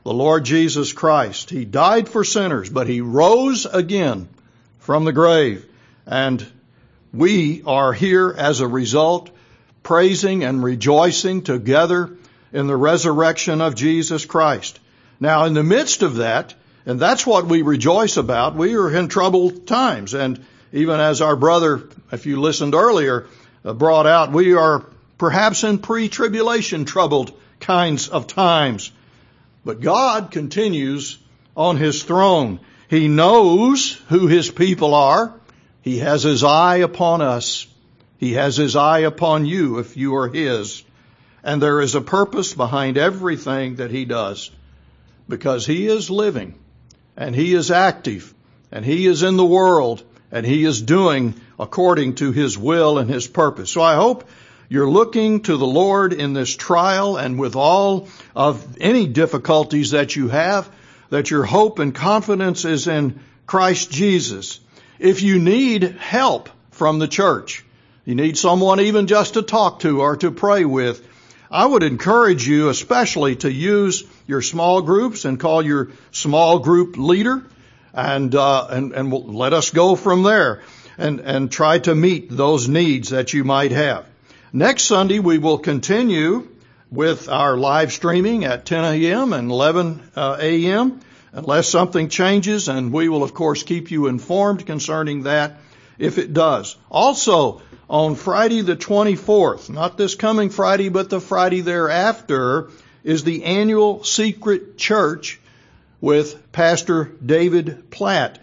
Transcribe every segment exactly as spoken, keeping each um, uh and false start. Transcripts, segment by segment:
the Lord Jesus Christ. He died for sinners, but he rose again from the grave. And we are here as a result, praising and rejoicing together in the resurrection of Jesus Christ. Now, in the midst of that, and that's what we rejoice about, we are in troubled times. And even as our brother, if you listened earlier, uh, brought out, we are perhaps in pre-tribulation troubled kinds of times. But God continues on his throne. He knows who his people are. He has his eye upon us. He has his eye upon you if you are his. And there is a purpose behind everything that he does, because he is living and he is active and he is in the world and he is doing according to his will and his purpose. So I hope you're looking to the Lord in this trial, and with all of any difficulties that you have, that your hope and confidence is in Christ Jesus. If you need help from the church, you need someone even just to talk to or to pray with, I would encourage you especially to use your small groups and call your small group leader, and uh, and and we'll let us go from there and and try to meet those needs that you might have. Next Sunday we will continue with our live streaming at ten a.m. and eleven a.m. unless something changes, and we will of course keep you informed concerning that if it does. Also, on Friday the twenty-fourth, not this coming Friday, but the Friday thereafter, is the annual Secret Church with Pastor David Platt.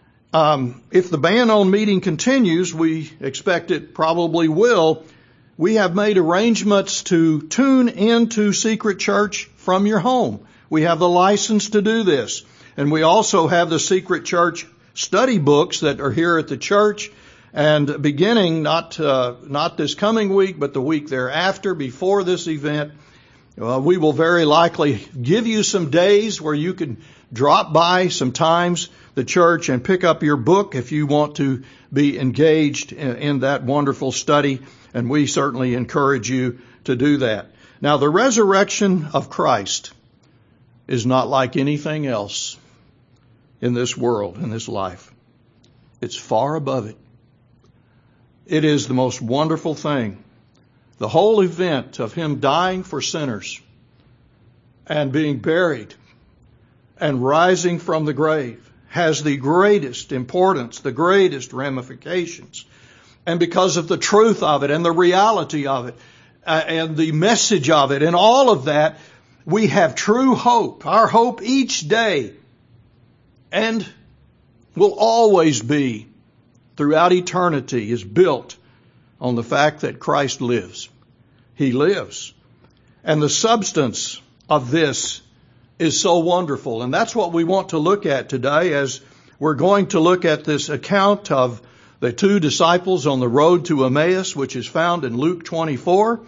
Um, if the ban-on meeting continues, we expect it probably will, we have made arrangements to tune into Secret Church from your home. We have the license to do this. And we also have the Secret Church study books that are here at the church. And beginning not uh, not this coming week, but the week thereafter, before this event, uh, we will very likely give you some days where you can drop by sometimes the church and pick up your book if you want to be engaged in, in that wonderful study. And we certainly encourage you to do that. Now, the resurrection of Christ is not like anything else in this world, in this life. It's far above it. It is the most wonderful thing. The whole event of him dying for sinners and being buried and rising from the grave has the greatest importance, the greatest ramifications. And because of the truth of it and the reality of it uh, and the message of it and all of that, we have true hope. Our hope each day and will always be throughout eternity is built on the fact that Christ lives. He lives. And the substance of this is so wonderful. And that's what we want to look at today as we're going to look at this account of the two disciples on the road to Emmaus, which is found in Luke twenty-four.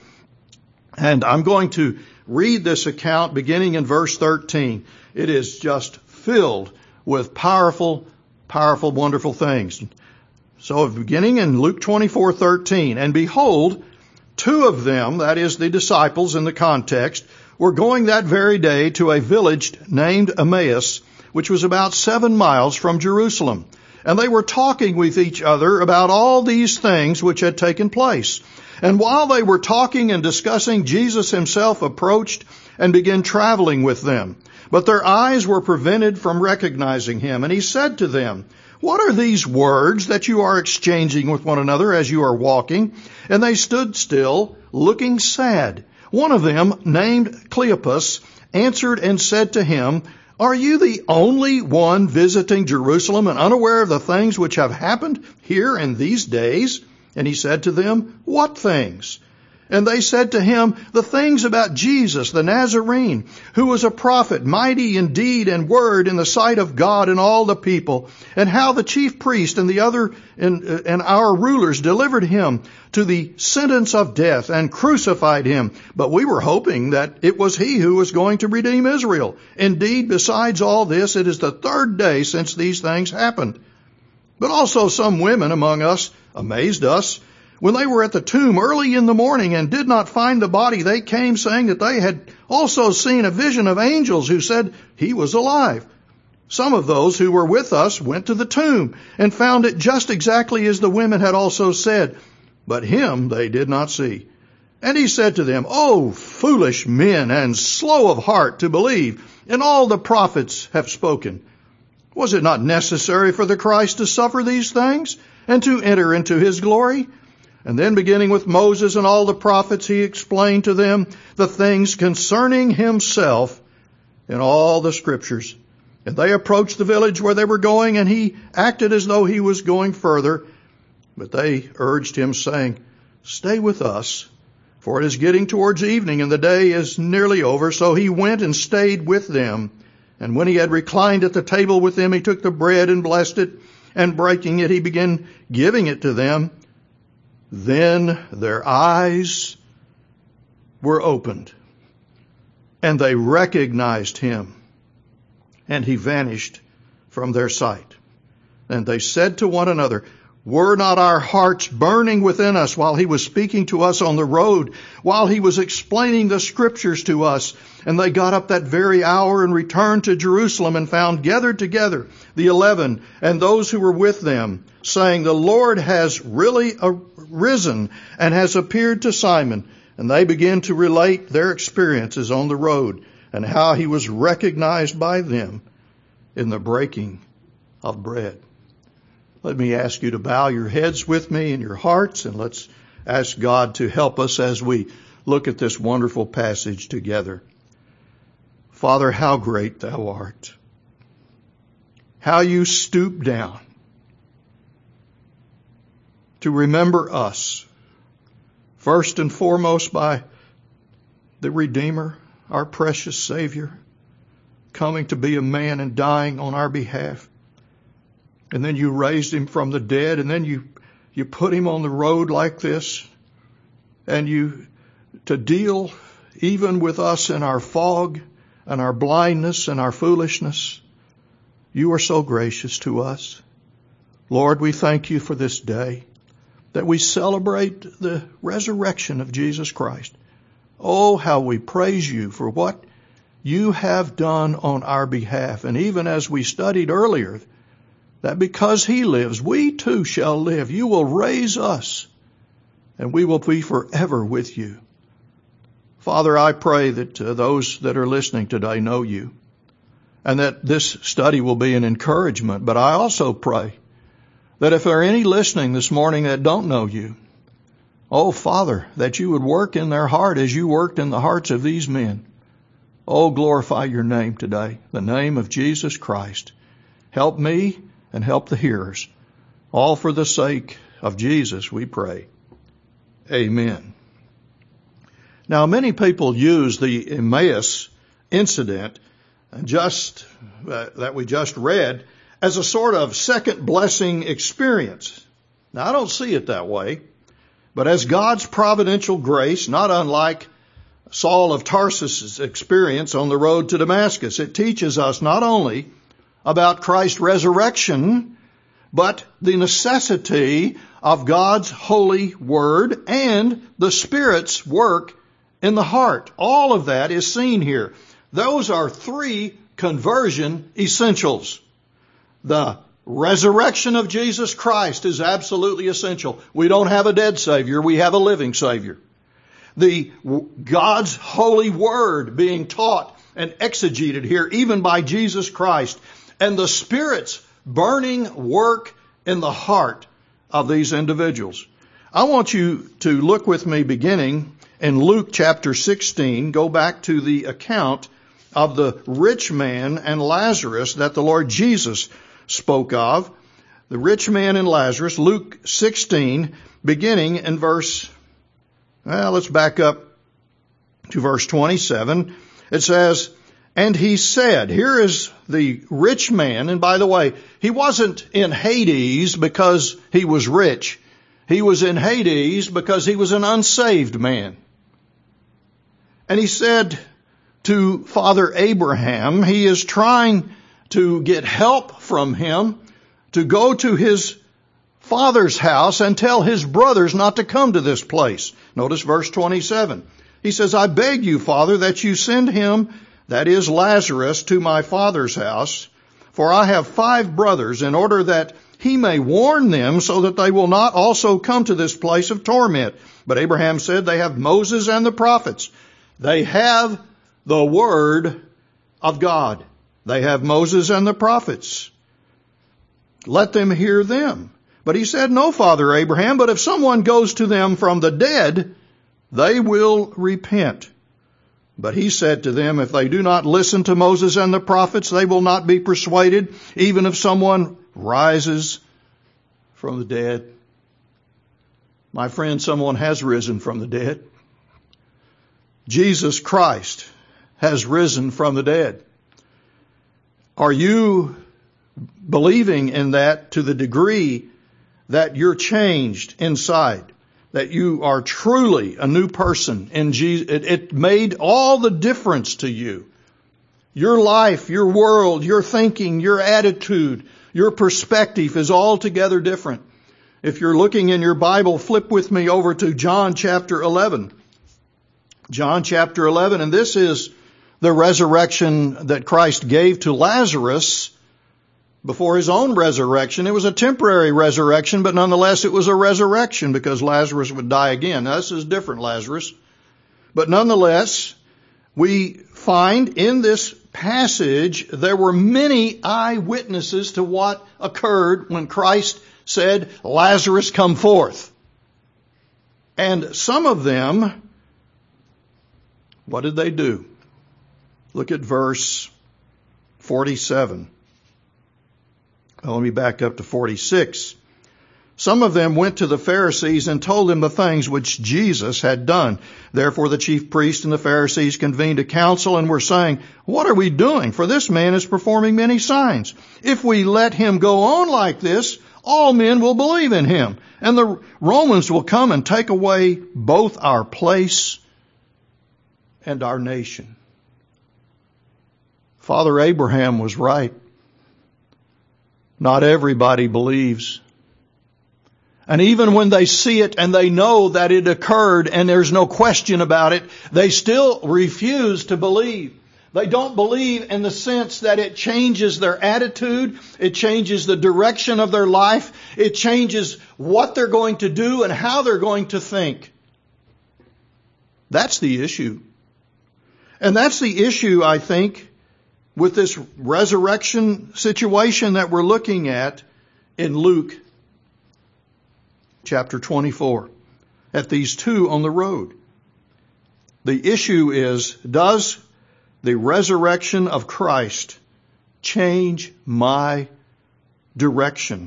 And I'm going to read this account beginning in verse thirteen. It is just filled with powerful, powerful, wonderful things. So beginning in Luke twenty-four thirteen, and behold, two of them, that is the disciples in the context, were going that very day to a village named Emmaus, which was about seven miles from Jerusalem. And they were talking with each other about all these things which had taken place. And while they were talking and discussing, Jesus himself approached and began traveling with them. But their eyes were prevented from recognizing him. And he said to them, "What are these words that you are exchanging with one another as you are walking?" And they stood still, looking sad. One of them, named Cleopas, answered and said to him, "Are you the only one visiting Jerusalem and unaware of the things which have happened here in these days?" And he said to them, "What things?" And they said to him, "The things about Jesus the Nazarene, who was a prophet, mighty in deed and word in the sight of God and all the people, and how the chief priest and the other and, uh, and our rulers delivered him to the sentence of death and crucified him. But we were hoping that it was he who was going to redeem Israel. Indeed, besides all this, it is the third day since these things happened. But also some women among us amazed us, When they were at the tomb early in the morning and did not find the body, they came saying that they had also seen a vision of angels who said he was alive. Some of those who were with us went to the tomb and found it just exactly as the women had also said, but him they did not see. And he said to them, "O foolish men and slow of heart to believe in all the prophets have spoken. Was it not necessary for the Christ to suffer these things and to enter into his glory?" And then beginning with Moses and all the prophets, he explained to them the things concerning himself in all the scriptures. And they approached the village where they were going, and he acted as though he was going further. But they urged him, saying, "Stay with us, for it is getting towards evening, and the day is nearly over." So he went and stayed with them. And when he had reclined at the table with them, he took the bread and blessed it, and breaking it, he began giving it to them. Then their eyes were opened, and they recognized him, and he vanished from their sight. And they said to one another, "Were not our hearts burning within us while he was speaking to us on the road, while he was explaining the scriptures to us?" And they got up that very hour and returned to Jerusalem and found gathered together the eleven and those who were with them, saying, "The Lord has really arisen and has appeared to Simon." And they began to relate their experiences on the road and how he was recognized by them in the breaking of bread. Let me ask you to bow your heads with me and your hearts, and let's ask God to help us as we look at this wonderful passage together. Father, how great thou art. How you stoop down to remember us, first and foremost by the Redeemer, our precious Savior, coming to be a man and dying on our behalf. And then you raised him from the dead, and then you, you put him on the road like this, and you, to deal even with us in our fog and our blindness and our foolishness. You are so gracious to us. Lord, we thank you for this day, that we celebrate the resurrection of Jesus Christ. Oh, how we praise you for what you have done on our behalf. And even as we studied earlier, that because he lives, we too shall live. You will raise us, and we will be forever with you. Father, I pray that uh, those that are listening today know you, and that this study will be an encouragement. But I also pray that if there are any listening this morning that don't know you, oh, Father, that you would work in their heart as you worked in the hearts of these men. Oh, glorify your name today, the name of Jesus Christ. Help me and help the hearers. All for the sake of Jesus, we pray. Amen. Now, many people use the Emmaus incident just uh, that we just read as a sort of second blessing experience. Now, I don't see it that way, but as God's providential grace, not unlike Saul of Tarsus's experience on the road to Damascus, it teaches us not only about Christ's resurrection, but the necessity of God's holy word and the Spirit's work in the heart. All of that is seen here. Those are three conversion essentials. The resurrection of Jesus Christ is absolutely essential. We don't have a dead Savior, we have a living Savior. The God's holy word being taught and exegeted here, even by Jesus Christ, and the Spirit's burning work in the heart of these individuals. I want you to look with me beginning in Luke chapter sixteen. Go back to the account of the rich man and Lazarus that the Lord Jesus spoke of. The rich man and Lazarus, Luke sixteen, beginning in verse, well, let's back up to verse twenty-seven. It says, "And he said," here is the rich man, and by the way, he wasn't in Hades because he was rich. He was in Hades because he was an unsaved man. And he said to Father Abraham, he is trying to get help from him to go to his father's house and tell his brothers not to come to this place. Notice verse twenty-seven. He says, I beg you, Father, that you send him, that is Lazarus, to my father's house, for I have five brothers, in order that he may warn them so that they will not also come to this place of torment. But Abraham said, they have Moses and the prophets. They have the word of God. They have Moses and the prophets. Let them hear them. But he said, no, Father Abraham, but if someone goes to them from the dead, they will repent. But he said to them, if they do not listen to Moses and the prophets, they will not be persuaded, even if someone rises from the dead. My friend, someone has risen from the dead. Jesus Christ has risen from the dead. Are you believing in that to the degree that you're changed inside? That you are truly a new person in Jesus? It, it made all the difference to you. Your life, your world, your thinking, your attitude, your perspective is altogether different. If you're looking in your Bible, flip with me over to John chapter eleven. John chapter eleven, and this is the resurrection that Christ gave to Lazarus before his own resurrection. It was a temporary resurrection, but nonetheless it was a resurrection because Lazarus would die again. Now, this is different Lazarus. But nonetheless, we find in this passage there were many eyewitnesses to what occurred when Christ said, Lazarus, come forth. And some of them, what did they do? Look at verse forty-seven. Well, let me back up to forty-six. Some of them went to the Pharisees and told them the things which Jesus had done. Therefore the chief priests and the Pharisees convened a council and were saying, what are we doing? For this man is performing many signs. If we let him go on like this, all men will believe in him, and the Romans will come and take away both our place and our nation. Father Abraham was right. Not everybody believes. And even when they see it and they know that it occurred and there's no question about it, they still refuse to believe. They don't believe in the sense that it changes their attitude, it changes the direction of their life, it changes what they're going to do and how they're going to think. That's the issue. And that's the issue, I think, with this resurrection situation that we're looking at in Luke chapter twenty-four, at these two on the road. The issue is, does the resurrection of Christ change my direction?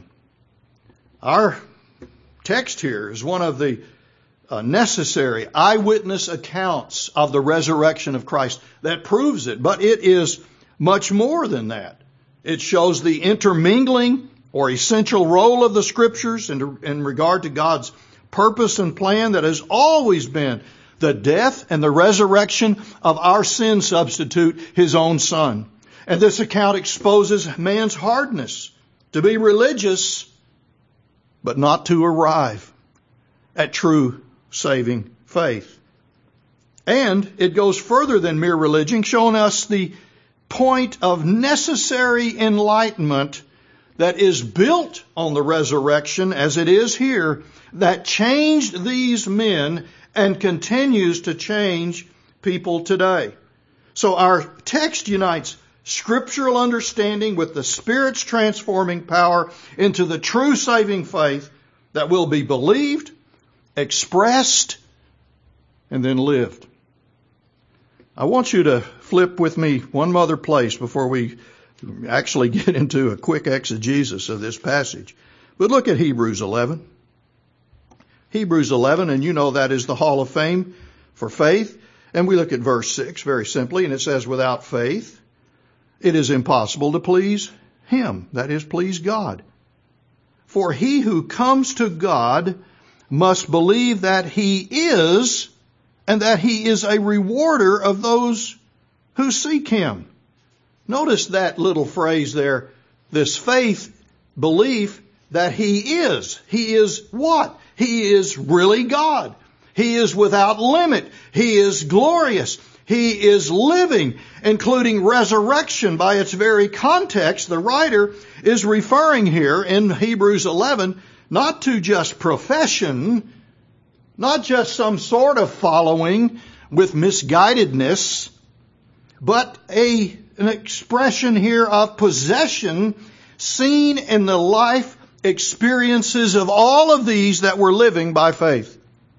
Our text here is one of the uh, necessary eyewitness accounts of the resurrection of Christ that proves it, but it is much more than that. It shows the intermingling or essential role of the Scriptures in, in regard to God's purpose and plan that has always been the death and the resurrection of our sin substitute, His own Son. And this account exposes man's hardness to be religious, but not to arrive at true saving faith. And it goes further than mere religion, showing us the point of necessary enlightenment that is built on the resurrection, as it is here, that changed these men and continues to change people today. So our text unites scriptural understanding with the Spirit's transforming power into the true saving faith that will be believed, expressed, and then lived. I want you to flip with me one other place before we actually get into a quick exegesis of this passage. But look at Hebrews eleven. Hebrews eleven, and you know that is the hall of fame for faith. And we look at verse six very simply, and it says, without faith, it is impossible to please Him, that is, please God. For he who comes to God must believe that He is, and that He is a rewarder of those who seek Him. Notice that little phrase there, this faith, belief, that He is. He is what? He is really God. He is without limit. He is glorious. He is living, including resurrection. By its very context, the writer is referring here in Hebrews eleven not to just profession, not just some sort of following with misguidedness, but a, an expression here of possession seen in the life experiences of all of these that were living by faith.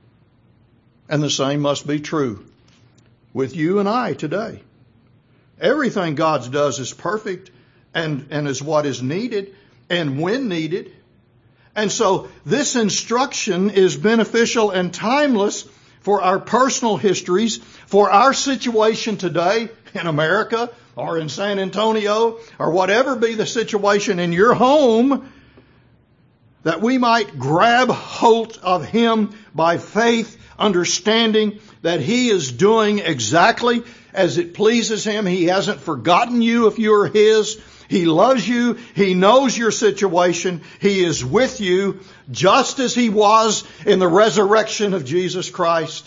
And the same must be true with you and I today. Everything God does is perfect and, and is what is needed and when needed. And so this instruction is beneficial and timeless for our personal histories, for our situation today in America or in San Antonio or whatever be the situation in your home, that we might grab hold of Him by faith, understanding that He is doing exactly as it pleases Him. He hasn't forgotten you if you're His. He loves you. He knows your situation. He is with you just as He was in the resurrection of Jesus Christ.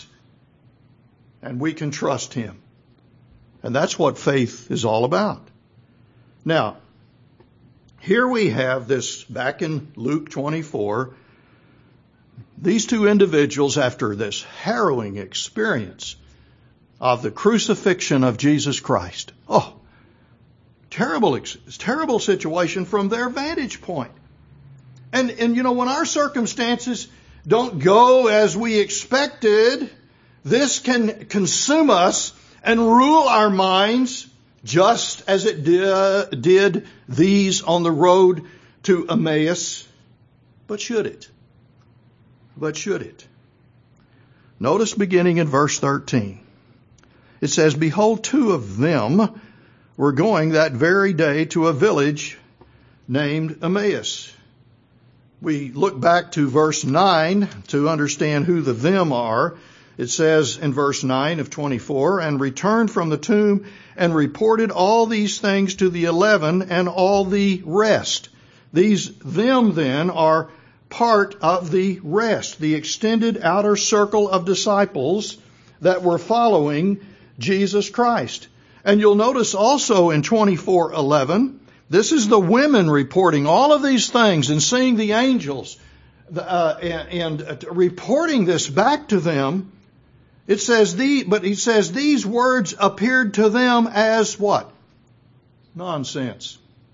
And we can trust Him. And that's what faith is all about. Now, here we have this back in Luke twenty-four. These two individuals, after this harrowing experience of the crucifixion of Jesus Christ. Oh, terrible, terrible situation from their vantage point. And, and you know, when our circumstances don't go as we expected, this can consume us and rule our minds just as it did, did these on the road to Emmaus. But should it? But should it? Notice beginning in verse thirteen. It says, "Behold, two of them were going that very day to a village named Emmaus." We look back to verse nine to understand who the them are. It says in verse nine of twenty-four, "And returned from the tomb and reported all these things to the eleven and all the rest." These them then are part of the rest, the extended outer circle of disciples that were following Jesus Christ. And you'll notice also in twenty-four eleven, this is the women reporting all of these things and seeing the angels uh, and, and uh, reporting this back to them. It says the, but he says these words appeared to them as what? Nonsense.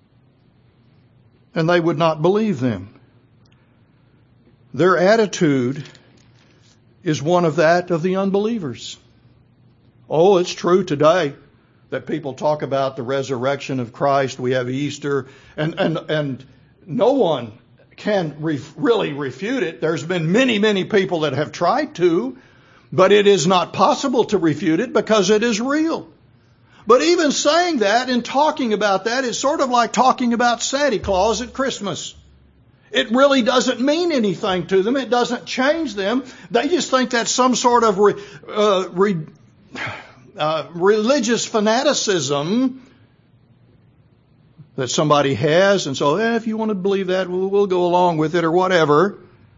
And they would not believe them. Their attitude is one of that of the unbelievers. Oh, it's true today that people talk about the resurrection of Christ. We have Easter, and and and no one can re- really refute it. There's been many, many people that have tried to, but it is not possible to refute it because it is real. But even saying that and talking about that is sort of like talking about Santa Claus at Christmas. It really doesn't mean anything to them. It doesn't change them. They just think that's some sort of re, uh, re, uh, religious fanaticism that somebody has. And so, eh, if you want to believe that, we'll, we'll go along with it or whatever.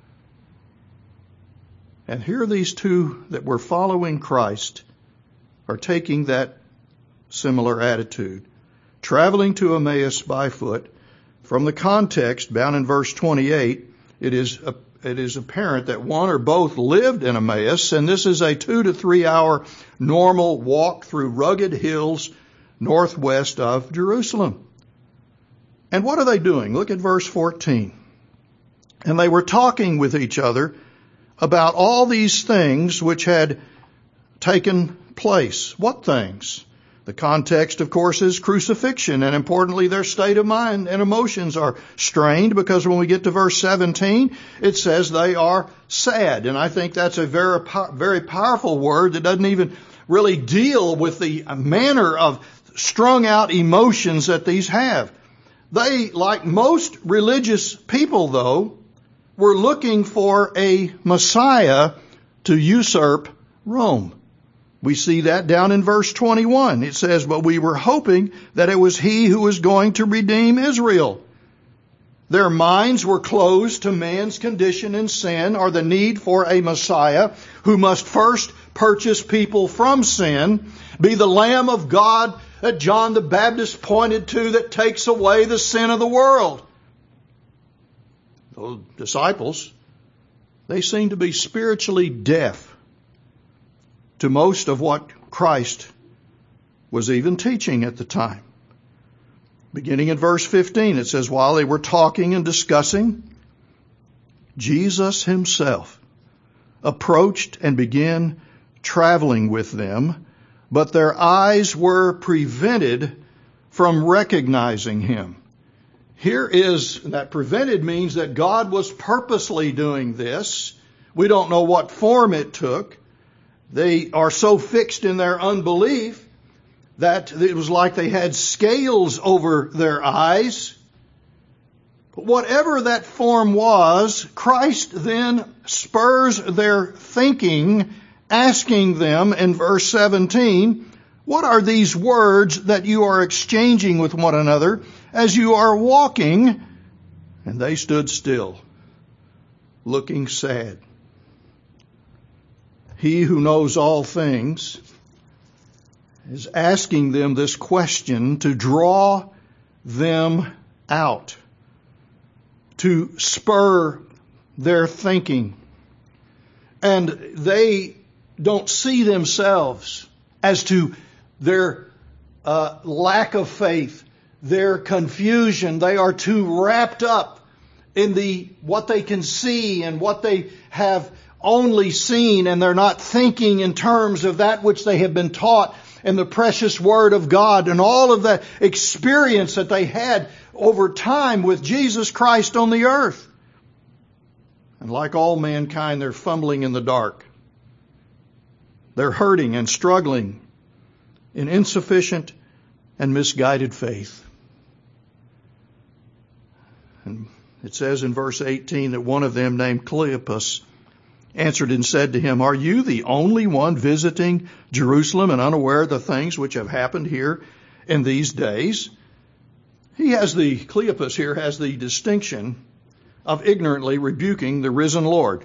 And here these two that were following Christ are taking that similar attitude, traveling to Emmaus by foot. From the context, down in verse twenty-eight, it is it is apparent that one or both lived in Emmaus, and this is a two to three hour normal walk through rugged hills northwest of Jerusalem. And what are they doing? Look at verse fourteen. "And they were talking with each other about all these things which had taken place." What things? The context, of course, is crucifixion, and importantly, their state of mind and emotions are strained, because when we get to verse seventeen, it says they are sad. And I think that's a very, very powerful word that doesn't even really deal with the manner of strung out emotions that these have. They, like most religious people, though, were looking for a Messiah to usurp Rome. We see that down in verse twenty-one. It says, "But we were hoping that it was He who was going to redeem Israel." Their minds were closed to man's condition in sin or the need for a Messiah who must first purchase people from sin, be the Lamb of God that John the Baptist pointed to that takes away the sin of the world. Those disciples, they seem to be spiritually deaf to most of what Christ was even teaching at the time. Beginning in verse fifteen, it says, while they were talking and discussing, Jesus himself approached and began traveling with them, but their eyes were prevented from recognizing him. Here is, that prevented means that God was purposely doing this. We don't know what form it took. They are so fixed in their unbelief that it was like they had scales over their eyes. But whatever that form was, Christ then spurs their thinking, asking them in verse seventeen, what are these words that you are exchanging with one another as you are walking? And they stood still, looking sad. He who knows all things is asking them this question to draw them out, to spur their thinking. And they don't see themselves as to their uh, lack of faith, their confusion. They are too wrapped up in the what they can see and what they have only seen, and they're not thinking in terms of that which they have been taught and the precious Word of God and all of the experience that they had over time with Jesus Christ on the earth. And like all mankind, they're fumbling in the dark. They're hurting and struggling in insufficient and misguided faith. And it says in verse eighteen that one of them, named Cleopas, answered and said to him, are you the only one visiting Jerusalem and unaware of the things which have happened here in these days? He has the, Cleopas here has the distinction of ignorantly rebuking the risen Lord.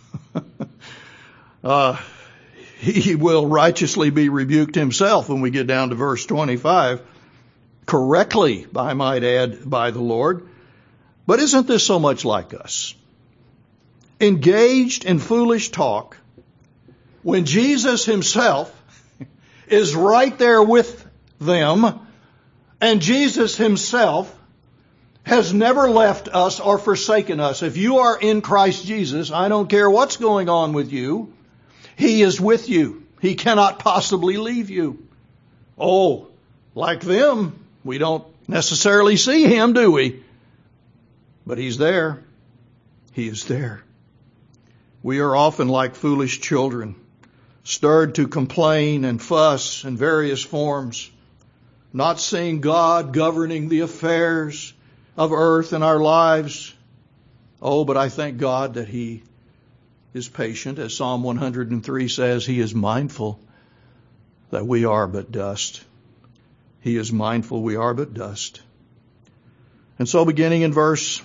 uh, he will righteously be rebuked himself when we get down to verse twenty-five. Correctly, I might add, by the Lord. But isn't this so much like us? Engaged in foolish talk when Jesus himself is right there with them, and Jesus himself has never left us or forsaken us. If you are in Christ Jesus, I don't care what's going on with you, he is with you. He cannot possibly leave you. Oh, like them, we don't necessarily see him, do we? But he's there. He is there. We are often like foolish children, stirred to complain and fuss in various forms, not seeing God governing the affairs of earth and our lives. Oh, but I thank God that he is patient. As Psalm one hundred three says, he is mindful that we are but dust. He is mindful we are but dust. And so beginning in verse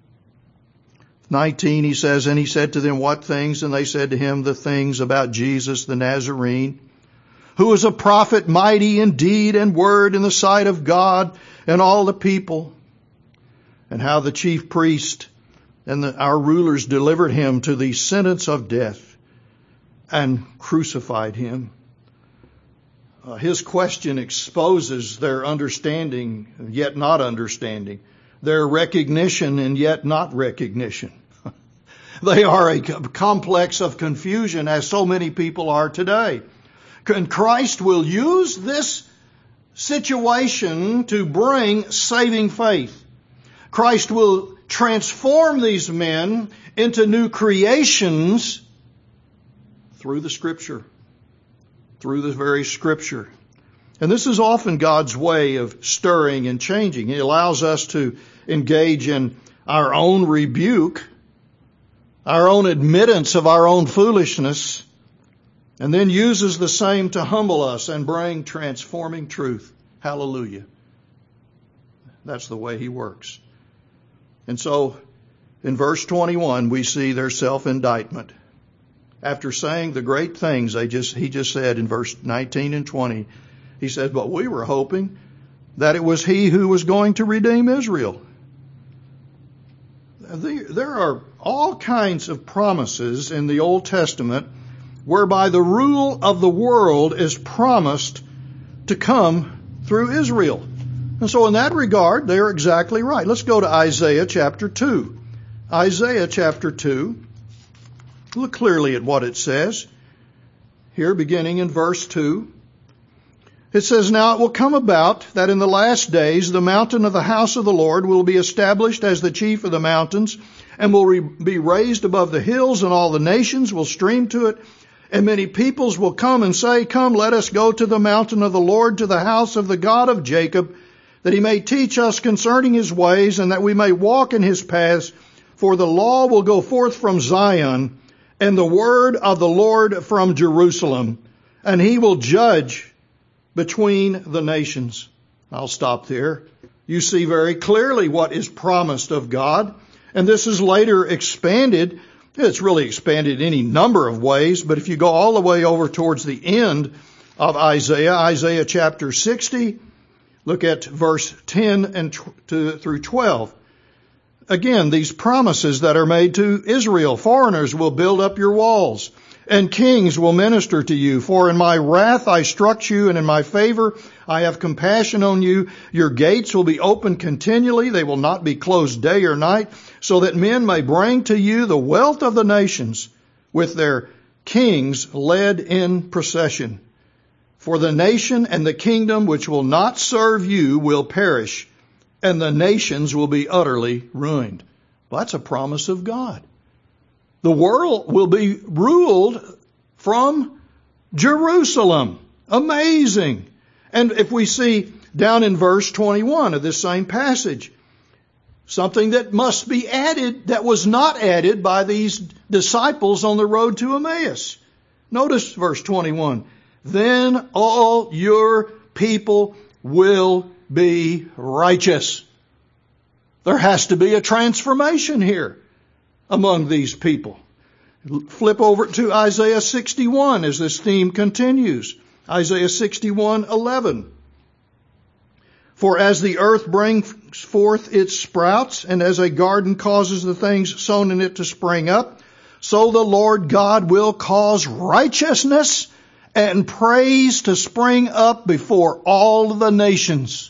nineteen, he says, and he said to them, what things? And they said to him, the things about Jesus the Nazarene, who was a prophet, mighty in deed and word in the sight of God and all the people, and how the chief priest and the, our rulers delivered him to the sentence of death and crucified him. Uh, his question exposes their understanding, yet not understanding, their recognition and yet not recognition. They are a complex of confusion, as so many people are today. And Christ will use this situation to bring saving faith. Christ will transform these men into new creations through the Scripture, through the very Scripture. And this is often God's way of stirring and changing. He allows us to engage in our own rebuke, our own admittance of our own foolishness, and then uses the same to humble us and bring transforming truth. Hallelujah. That's the way he works. And so in verse twenty-one, we see their self-indictment. After saying the great things they just, he just said in verse nineteen and twenty, he said, but we were hoping that it was he who was going to redeem Israel. There are all kinds of promises in the Old Testament whereby the rule of the world is promised to come through Israel. And so in that regard, they're exactly right. Let's go to Isaiah chapter two. Isaiah chapter two. Look clearly at what it says. Here, beginning in verse two. It says, now it will come about that in the last days the mountain of the house of the Lord will be established as the chief of the mountains, and will re- be raised above the hills, and all the nations will stream to it. And many peoples will come and say, come, let us go to the mountain of the Lord, to the house of the God of Jacob, that he may teach us concerning his ways, and that we may walk in his paths. For the law will go forth from Zion, and the word of the Lord from Jerusalem, and he will judge between the nations. I'll stop there. You see very clearly what is promised of God, and this is later expanded. It's really expanded any number of ways, but if you go all the way over towards the end of Isaiah, Isaiah chapter sixty, look at verse ten and to, through twelve. Again, these promises that are made to Israel. Foreigners will build up your walls, and kings will minister to you. For in my wrath I struck you, and in my favor I have compassion on you. Your gates will be open continually. They will not be closed day or night, so that men may bring to you the wealth of the nations, with their kings led in procession. For the nation and the kingdom which will not serve you will perish, and the nations will be utterly ruined. Well, that's a promise of God. The world will be ruled from Jerusalem. Amazing. And if we see down in verse twenty-one of this same passage, something that must be added that was not added by these disciples on the road to Emmaus. Notice verse twenty-one. Then all your people will be righteous. There has to be a transformation here among these people. Flip over to Isaiah sixty-one as this theme continues. Isaiah sixty-one eleven. For as the earth brings forth its sprouts, and as a garden causes the things sown in it to spring up, so the Lord God will cause righteousness and praise to spring up before all the nations.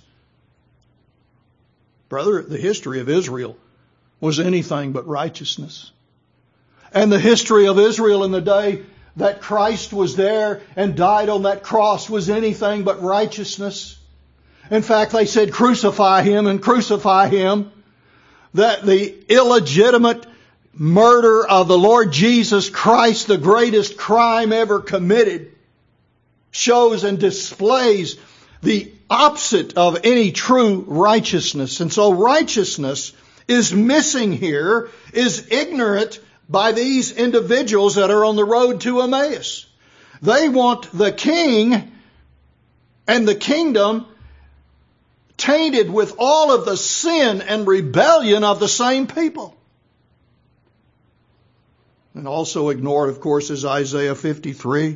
Brother, the history of Israel was anything but righteousness. And the history of Israel in the day that Christ was there and died on that cross was anything but righteousness. In fact, they said, crucify him and crucify him. That the illegitimate murder of the Lord Jesus Christ, the greatest crime ever committed, shows and displays the opposite of any true righteousness. And so righteousness is missing here, is ignorant by these individuals that are on the road to Emmaus. They want the king and the kingdom tainted with all of the sin and rebellion of the same people. And also ignored, of course, is Isaiah fifty-three,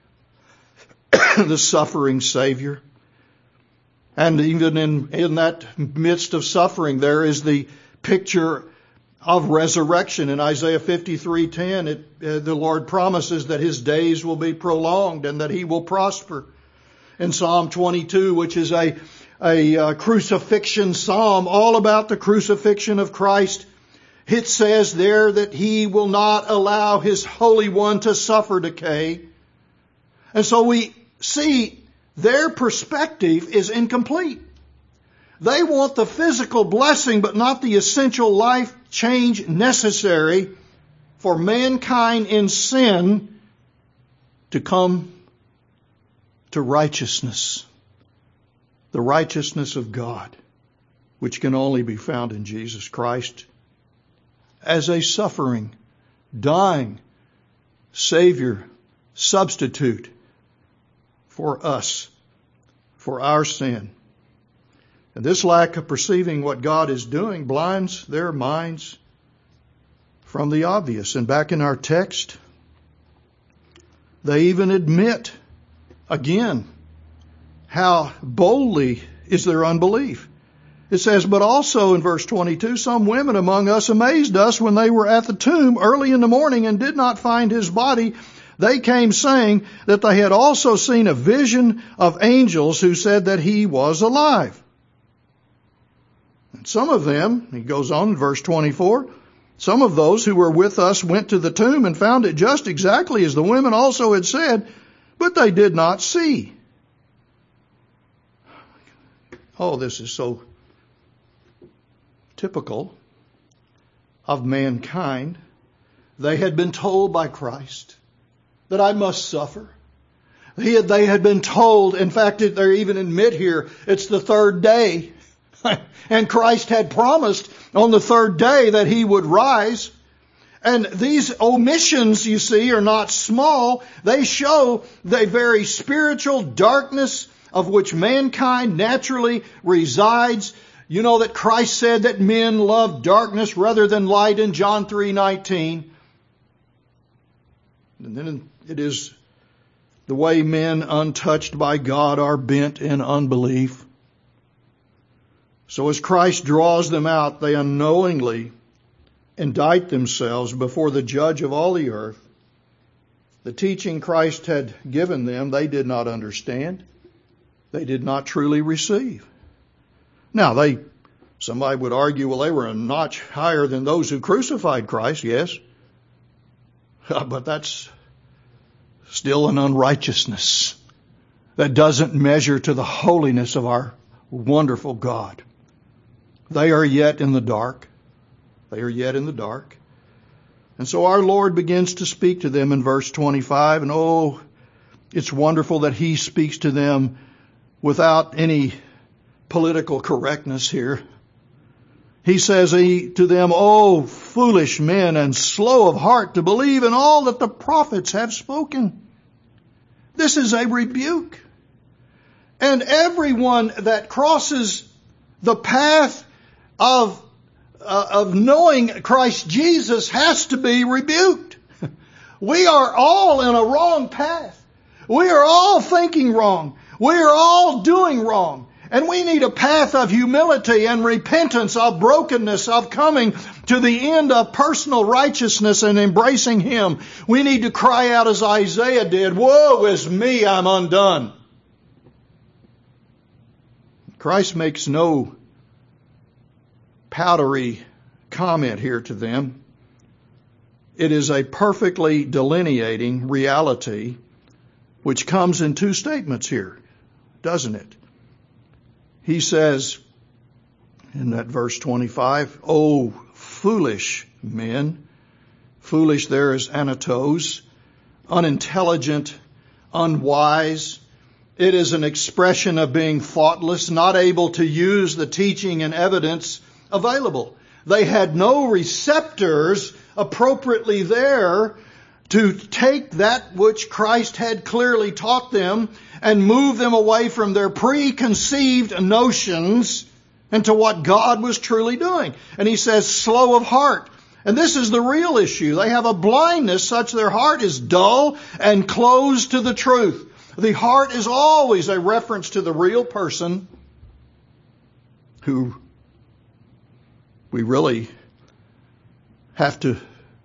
the suffering Savior. And even in, in that midst of suffering, there is the picture of resurrection. In Isaiah fifty-three ten, it, uh, the Lord promises that his days will be prolonged and that he will prosper. In Psalm twenty-two, which is a, a uh, crucifixion psalm, all about the crucifixion of Christ, it says there that he will not allow his Holy One to suffer decay. And so we see their perspective is incomplete. They want the physical blessing, but not the essential life change necessary for mankind in sin to come to righteousness. The righteousness of God, which can only be found in Jesus Christ as a suffering, dying Savior, substitute for us, for our sin. And this lack of perceiving what God is doing blinds their minds from the obvious. And back in our text, they even admit again how boldly is their unbelief. It says, but also in verse twenty-two, some women among us amazed us when they were at the tomb early in the morning and did not find his body. They came saying that they had also seen a vision of angels who said that he was alive. And some of them, he goes on in verse twenty-four, some of those who were with us went to the tomb and found it just exactly as the women also had said, but they did not see. Oh, this is so typical of mankind. They had been told by Christ that I must suffer. He had, they had been told, in fact, they even admit here, it's the third day. And Christ had promised on the third day that he would rise. And these omissions, you see, are not small. They show the very spiritual darkness of which mankind naturally resides. You know that Christ said that men love darkness rather than light in John three nineteen. And then it is the way men untouched by God are bent in unbelief. So as Christ draws them out, they unknowingly indict themselves before the judge of all the earth. The teaching Christ had given them, they did not understand. They did not truly receive. Now, they, somebody would argue, well, they were a notch higher than those who crucified Christ, yes. But that's still an unrighteousness that doesn't measure to the holiness of our wonderful God. They are yet in the dark. They are yet in the dark. And so our Lord begins to speak to them in verse twenty-five. And oh, it's wonderful that he speaks to them without any political correctness here. He says he, to them, "O foolish men and slow of heart to believe in all that the prophets have spoken." This is a rebuke. And everyone that crosses the path of, uh, of knowing Christ Jesus has to be rebuked. We are all in a wrong path. We are all thinking wrong. We are all doing wrong. And we need a path of humility and repentance, of brokenness, of coming to the end of personal righteousness and embracing Him. We need to cry out as Isaiah did, "Woe is me, I'm undone." Christ makes no powdery comment here to them. It is a perfectly delineating reality which comes in two statements here, doesn't it? He says in that verse twenty-five, "O foolish men." Foolish there is anatos, unintelligent, unwise. It is an expression of being thoughtless, not able to use the teaching and evidence available. They had no receptors appropriately there to take that which Christ had clearly taught them and move them away from their preconceived notions into what God was truly doing. And he says, slow of heart. And this is the real issue. They have a blindness such their heart is dull and closed to the truth. The heart is always a reference to the real person who we really have to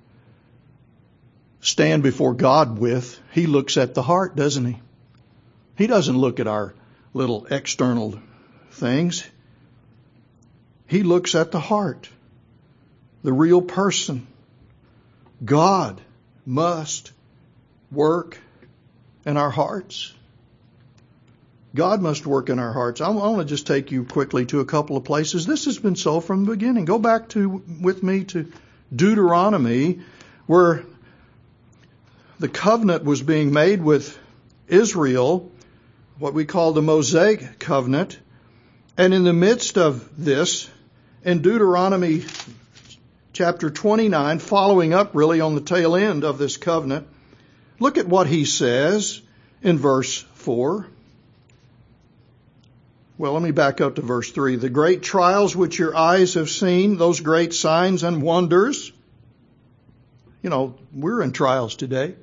stand before God with. He looks at the heart, doesn't he? He doesn't look at our little external things. He looks at the heart, the real person. God must work in our hearts. God must work in our hearts. I want to just take you quickly to a couple of places. This has been so from the beginning. Go back to with me to Deuteronomy, where the covenant was being made with Israel, what we call the Mosaic covenant. And in the midst of this, in Deuteronomy chapter twenty-nine, following up really on the tail end of this covenant, look at what he says in verse four. Well, let me back up to verse three. The great trials which your eyes have seen, those great signs and wonders. You know, we're in trials today.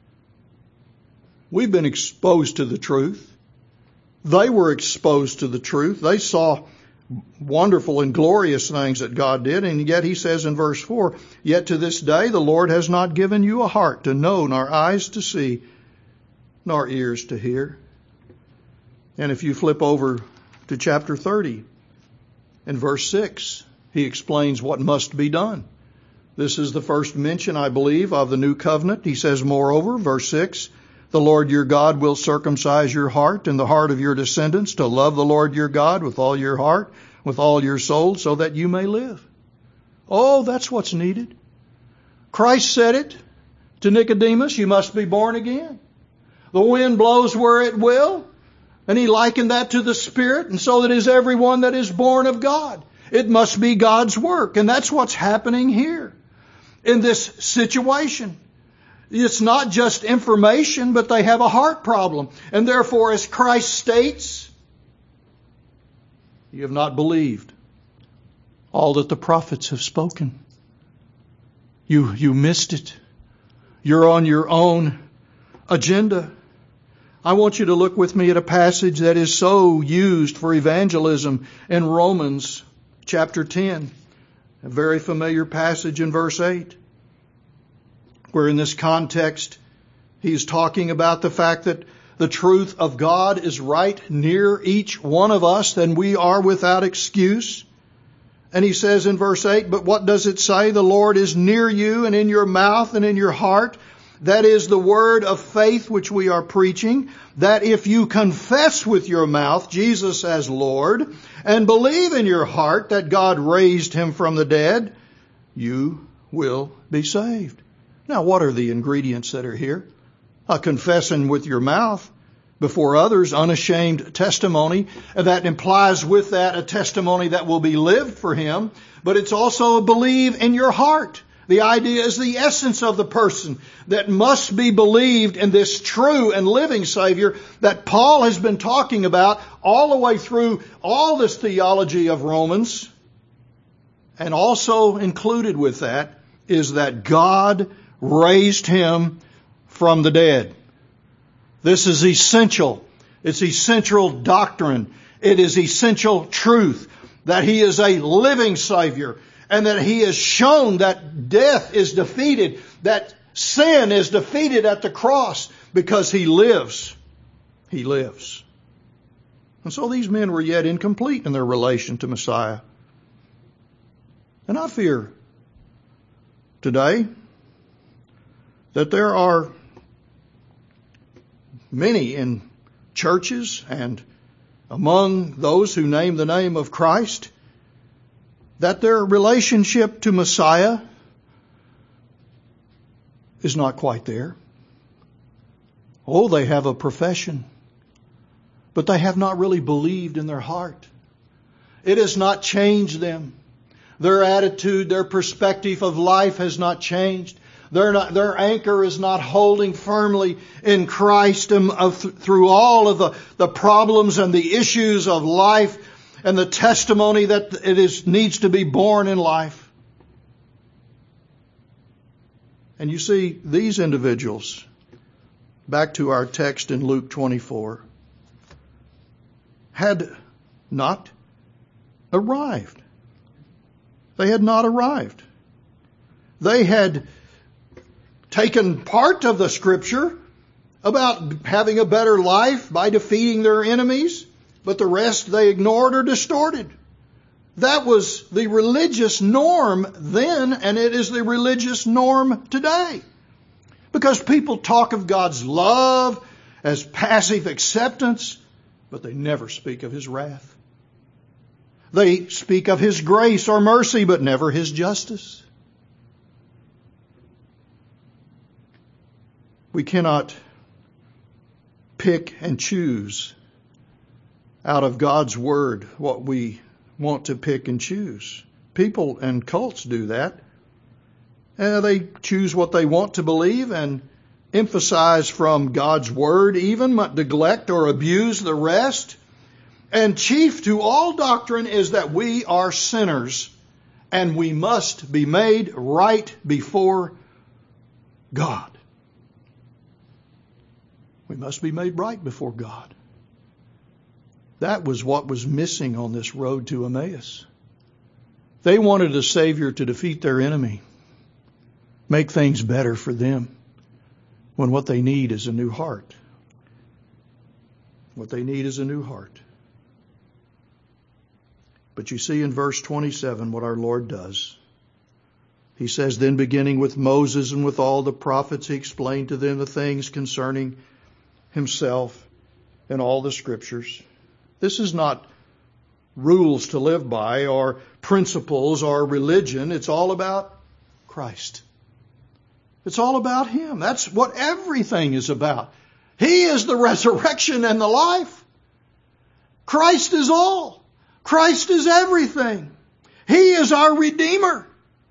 We've been exposed to the truth. They were exposed to the truth. They saw wonderful and glorious things that God did. And yet he says in verse four, yet to this day the Lord has not given you a heart to know, nor eyes to see, nor ears to hear. And if you flip over to chapter thirty, in verse six, he explains what must be done. This is the first mention, I believe, of the new covenant. He says, moreover, verse six, the Lord your God will circumcise your heart and the heart of your descendants to love the Lord your God with all your heart, with all your soul, so that you may live. Oh, that's what's needed. Christ said it to Nicodemus, you must be born again. The wind blows where it will, and he likened that to the Spirit, and so that is everyone that is born of God. It must be God's work, and that's what's happening here in this situation. It's not just information, but they have a heart problem. And therefore, as Christ states, you have not believed all that the prophets have spoken. You, you missed it. You're on your own agenda. I want you to look with me at a passage that is so used for evangelism in Romans chapter ten. A very familiar passage in verse eight. Where in this context, he's talking about the fact that the truth of God is right near each one of us, then we are without excuse. And he says in verse eight, but what does it say? The Lord is near you and in your mouth and in your heart. That is the word of faith which we are preaching, that if you confess with your mouth Jesus as Lord and believe in your heart that God raised him from the dead, you will be saved. Now, what are the ingredients that are here? A confession with your mouth before others, unashamed testimony. That implies with that a testimony that will be lived for him. But it's also a believe in your heart. The idea is the essence of the person that must be believed in this true and living Savior that Paul has been talking about all the way through all this theology of Romans. And also included with that is that God raised him from the dead. This is essential. It's essential doctrine. It is essential truth that he is a living Savior and that he has shown that death is defeated, that sin is defeated at the cross because he lives. He lives. And so these men were yet incomplete in their relation to Messiah. And I fear today that there are many in churches and among those who name the name of Christ, that their relationship to Messiah is not quite there. Oh, they have a profession, but they have not really believed in their heart. It has not changed them. Their attitude, their perspective of life has not changed. They're not, their anchor is not holding firmly in Christ and of, through all of the, the problems and the issues of life and the testimony that it is, needs to be born in life. And you see, these individuals, back to our text in Luke twenty-four, had not arrived. They had not arrived. They had taken part of the Scripture about having a better life by defeating their enemies, but the rest they ignored or distorted. That was the religious norm then, and it is the religious norm today. Because people talk of God's love as passive acceptance, but they never speak of His wrath. They speak of His grace or mercy, but never His justice. We cannot pick and choose out of God's Word what we want to pick and choose. People and cults do that. Uh, they choose what they want to believe and emphasize from God's Word even, neglect or abuse the rest. and chief to all doctrine is that we are sinners and we must be made right before God. We must be made right before God. That was what was missing on this road to Emmaus. They wanted a Savior to defeat their enemy, make things better for them, when what they need is a new heart. What they need is a new heart. But you see in verse twenty-seven what our Lord does. He says, then beginning with Moses and with all the prophets, he explained to them the things concerning himself and all the scriptures. This is not rules to live by or principles or religion. It's all about Christ. It's all about Him. That's what everything is about. He is the resurrection and the life. Christ is all. Christ is everything. He is our Redeemer.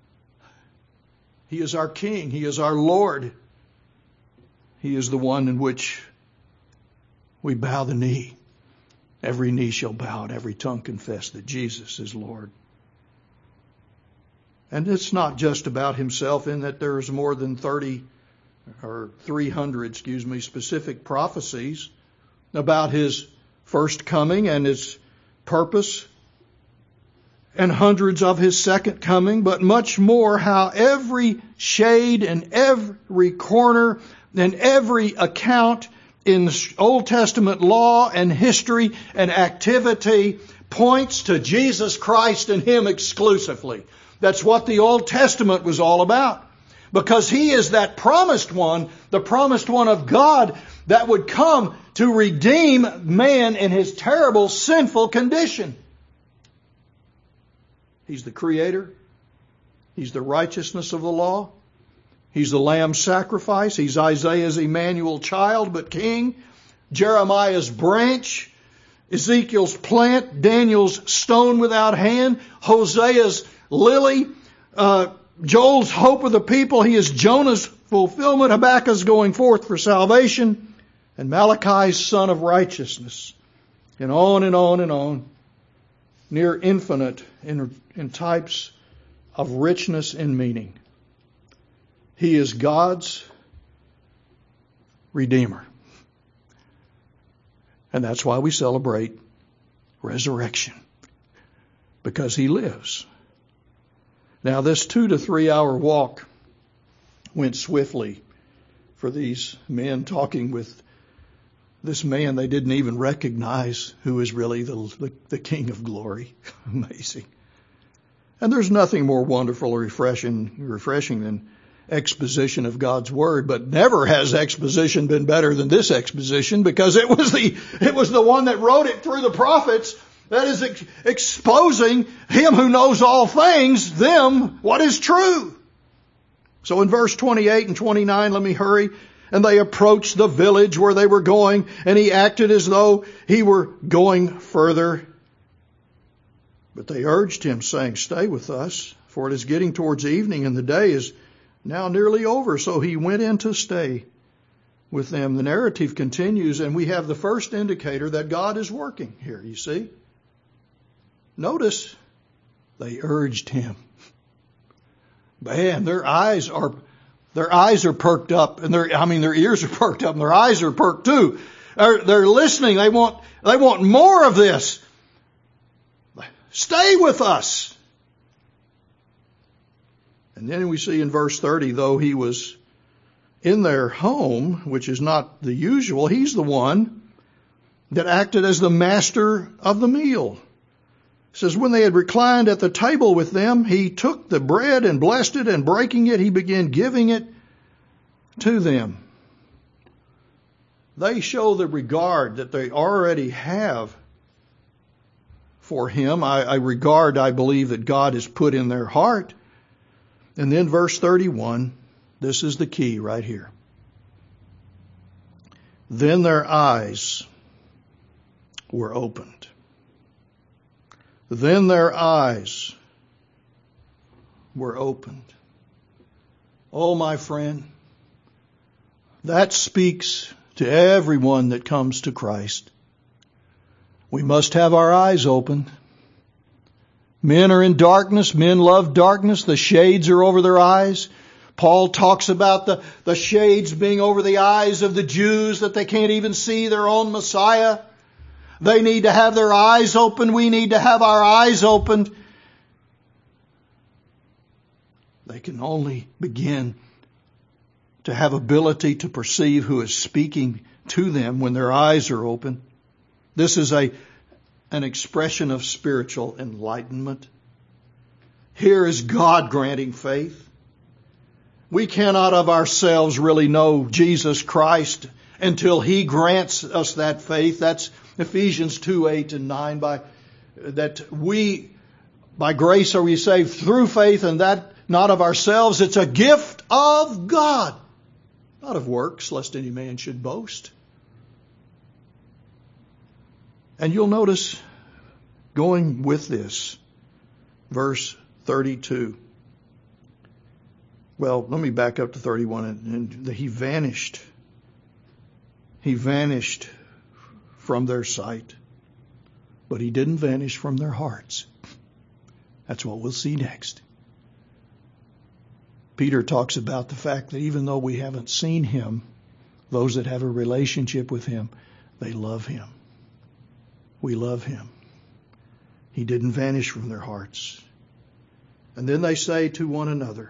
He is our King. He is our Lord. He is the one in which we bow the knee. Every knee shall bow and every tongue confess that Jesus is Lord. And it's not just about Himself in that there's more than thirty or three hundred, excuse me, specific prophecies about His first coming and His purpose, and hundreds of His second coming, but much more how every shade and every corner and every account in Old Testament law and history and activity points to Jesus Christ and Him exclusively. That's what the Old Testament was all about. Because He is that promised one, the promised one of God that would come to redeem man in his terrible sinful condition. He's the Creator. He's the righteousness of the law. He's the Lamb's sacrifice. He's Isaiah's Emmanuel child, but king. Jeremiah's branch. Ezekiel's plant. Daniel's stone without hand. Hosea's lily. Uh, Joel's hope of the people. He is Jonah's fulfillment. Habakkuk's going forth for salvation. And Malachi's son of righteousness. And on and on and on. Near infinite in, in types of richness and meaning. He is God's Redeemer. And that's why we celebrate resurrection. Because He lives. Now this two to three hour walk went swiftly for these men talking with this man they didn't even recognize who is really the, the, the King of glory. Amazing. And there's nothing more wonderful or refreshing, refreshing than exposition of God's Word, but never has exposition been better than this exposition, because it was the it was the one that wrote it through the prophets that is ex- exposing Him who knows all things, them, what is true. So in verse twenty-eight and twenty-nine, let me hurry. And they approached the village where they were going, and He acted as though He were going further. But they urged Him, saying, stay with us, for it is getting towards evening, and the day is now nearly over. So He went in to stay with them. The narrative continues, and we have the first indicator that God is working here, you see. Notice, they urged Him. Man, their eyes are their eyes are perked up, and their I mean their ears are perked up, and their eyes are perked too. They're, they're listening. They want they want more of this. Stay with us. And then we see in verse thirty, though He was in their home, which is not the usual, He's the one that acted as the master of the meal. It says, when they had reclined at the table with them, He took the bread and blessed it, and breaking it, He began giving it to them. They show the regard that they already have for Him. I, I regard, I believe, that God has put in their heart. And then verse thirty-one, this is the key right here. Then their eyes were opened. Then their eyes were opened. Oh, my friend, that speaks to everyone that comes to Christ. We must have our eyes open. Men are in darkness. Men love darkness. The shades are over their eyes. Paul talks about the, the shades being over the eyes of the Jews, that they can't even see their own Messiah. They need to have their eyes open. We need to have our eyes opened. They can only begin to have ability to perceive who is speaking to them when their eyes are open. This is a an expression of spiritual enlightenment. Here is God granting faith. We cannot of ourselves really know Jesus Christ until He grants us that faith. That's Ephesians two, eight and nine. By, that we, by grace are we saved through faith, and that not of ourselves. It's a gift of God, not of works, lest any man should boast. And you'll notice, going with this, verse thirty-two. Well, let me back up to thirty-one. And he vanished. He vanished from their sight. But He didn't vanish from their hearts. That's what we'll see next. Peter talks about the fact that even though we haven't seen Him, those that have a relationship with Him, they love Him. We love Him. He didn't vanish from their hearts. And then they say to one another,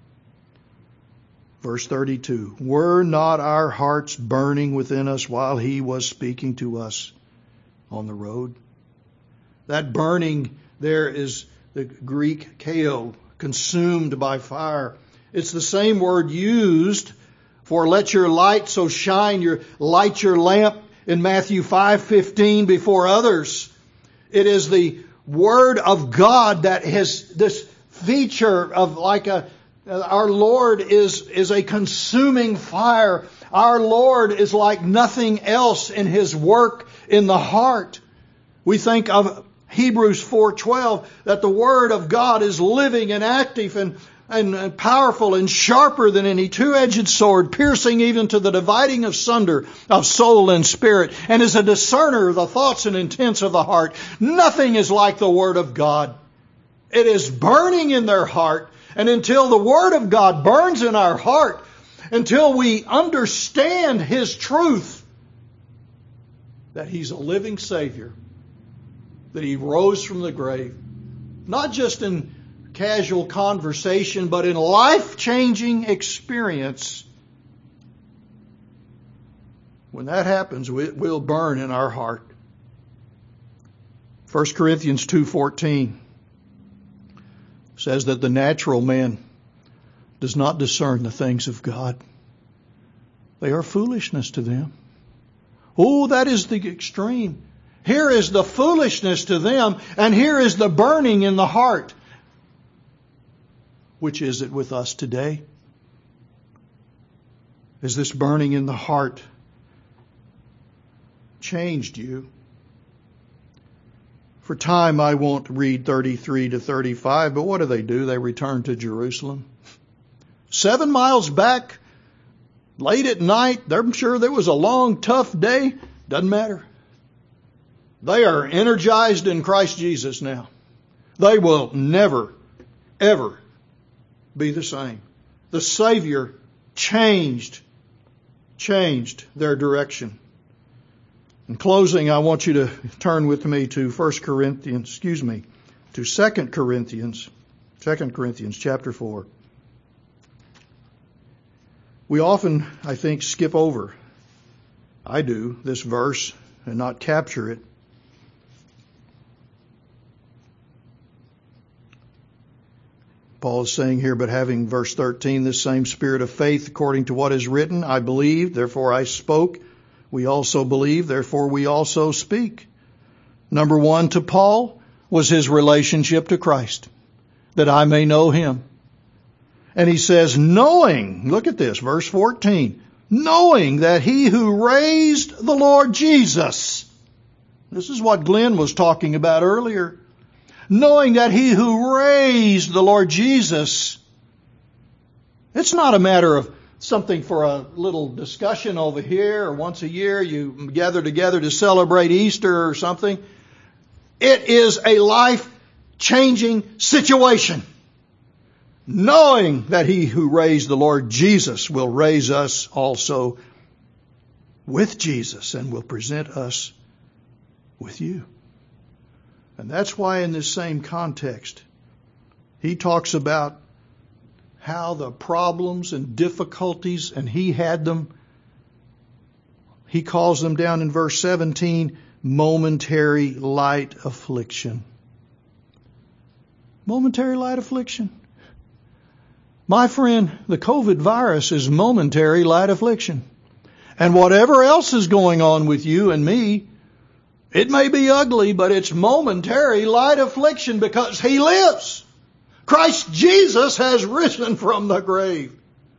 verse thirty-two, were not our hearts burning within us while He was speaking to us on the road? That burning there is the Greek keo, consumed by fire. It's the same word used for let your light so shine, your light your lamp in Matthew five fifteen before others. It is the Word of God that has this feature of like a, our Lord is, is a consuming fire. Our Lord is like nothing else in His work in the heart. We think of Hebrews four twelve, that the Word of God is living and active and, and powerful and sharper than any two-edged sword, piercing even to the dividing of sunder of soul and spirit, and is a discerner of the thoughts and intents of the heart. Nothing is like the Word of God. It is burning in their heart, and until the Word of God burns in our heart, until we understand His truth, that He's a living Savior, that He rose from the grave, not just in casual conversation, but in life-changing experience. When that happens, it will burn in our heart. First Corinthians two fourteen says that the natural man does not discern the things of God. They are foolishness to them. Oh, that is the extreme. Here is the foolishness to them, and here is the burning in the heart. Which is it with us today? Is this burning in the heart changed you? For time, I won't read thirty-three to thirty-five, but what do they do? They return to Jerusalem. Seven miles back, late at night, I'm sure there was a long, tough day. Doesn't matter. They are energized in Christ Jesus now. They will never, ever be the same. The Savior changed, changed their direction. In closing, I want you to turn with me to First Corinthians, excuse me, to Second Corinthians, Second Corinthians chapter four. We often, I think, skip over, I do, this verse and not capture it. Paul is saying here, but having, verse thirteen, this same spirit of faith according to what is written, I believed, therefore I spoke. We also believe, therefore we also speak. Number one to Paul was his relationship to Christ, that I may know Him. And he says, knowing, look at this, verse fourteen, knowing that He who raised the Lord Jesus, this is what Glenn was talking about earlier, knowing that He who raised the Lord Jesus, it's not a matter of something for a little discussion over here, or once a year you gather together to celebrate Easter or something. It is a life-changing situation. Knowing that He who raised the Lord Jesus will raise us also with Jesus and will present us with you. And that's why in this same context, he talks about how the problems and difficulties, and he had them, he calls them down in verse seventeen, momentary light affliction. Momentary light affliction. My friend, the COVID virus is momentary light affliction. And whatever else is going on with you and me, it may be ugly, but it's momentary light affliction because He lives. Christ Jesus has risen from the grave.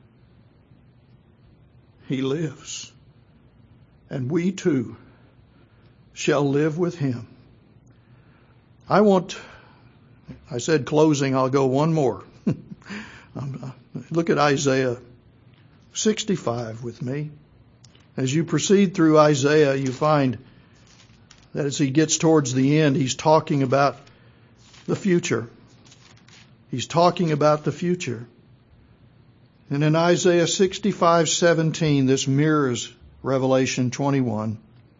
He lives. And we too shall live with Him. I want, I said closing, I'll go one more. Look at Isaiah sixty-five with me. As you proceed through Isaiah, you find that as he gets towards the end, he's talking about the future. He's talking about the future. And in Isaiah sixty-five seventeen, this mirrors Revelation twenty-one.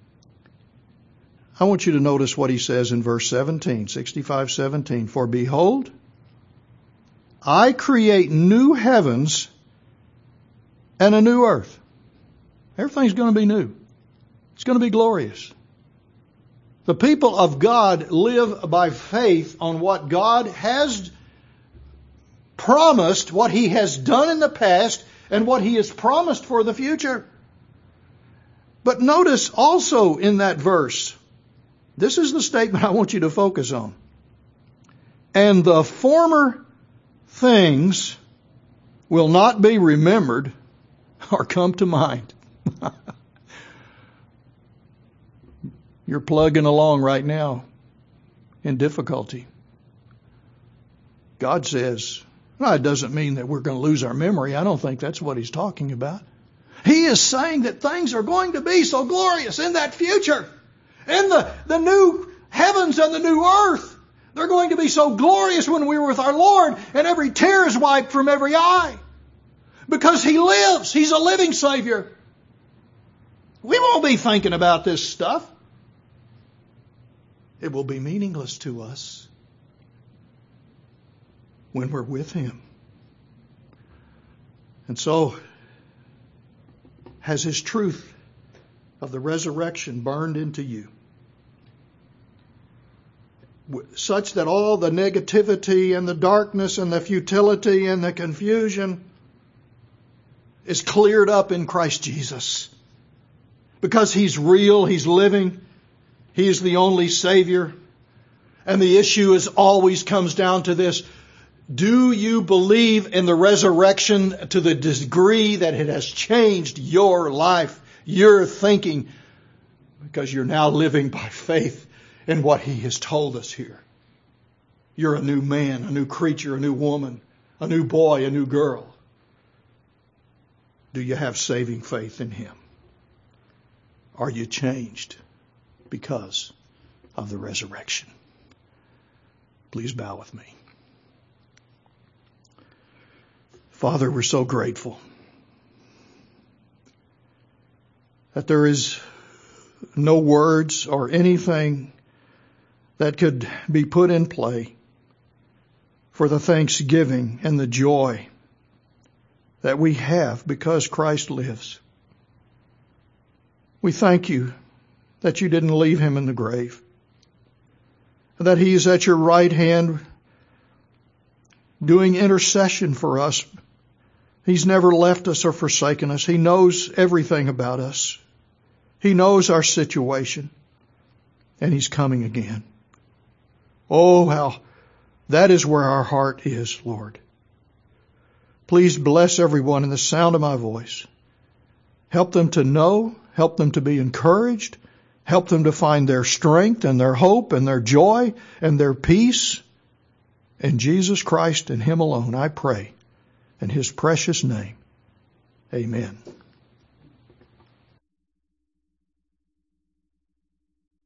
I want you to notice what he says in verse seventeen, sixty-five seventeen. For behold, I create new heavens and a new earth. Everything's going to be new. It's going to be glorious. The people of God live by faith on what God has promised, what He has done in the past, and what He has promised for the future. But notice also in that verse, this is the statement I want you to focus on. And the former things will not be remembered or come to mind. You're plugging along right now in difficulty. God says, well, it doesn't mean that we're going to lose our memory. I don't think that's what He's talking about. He is saying that things are going to be so glorious in that future. In the, the new heavens and the new earth. They're going to be so glorious when we're with our Lord, and every tear is wiped from every eye. Because He lives. He's a living Savior. We won't be thinking about this stuff. It will be meaningless to us when we're with Him. And so, has His truth of the resurrection burned into you? Such that all the negativity and the darkness and the futility and the confusion is cleared up in Christ Jesus. Because He's real, He's living, He is the only Savior. And the issue is always comes down to this. Do you believe in the resurrection to the degree that it has changed your life, your thinking? Because you're now living by faith in what He has told us here. You're a new man, a new creature, a new woman, a new boy, a new girl. Do you have saving faith in Him? Are you changed because of the resurrection? Please bow with me. Father, we're so grateful that there is no words or anything that could be put in play for the thanksgiving and the joy that we have because Christ lives. We thank You that You didn't leave Him in the grave, that He is at Your right hand doing intercession for us. He's never left us or forsaken us. He knows everything about us. He knows our situation, and He's coming again. Oh, how that is where our heart is, Lord. Please bless everyone in the sound of my voice. Help them to know, help them to be encouraged, help them to find their strength and their hope and their joy and their peace in Jesus Christ and Him alone, I pray, in His precious name. Amen.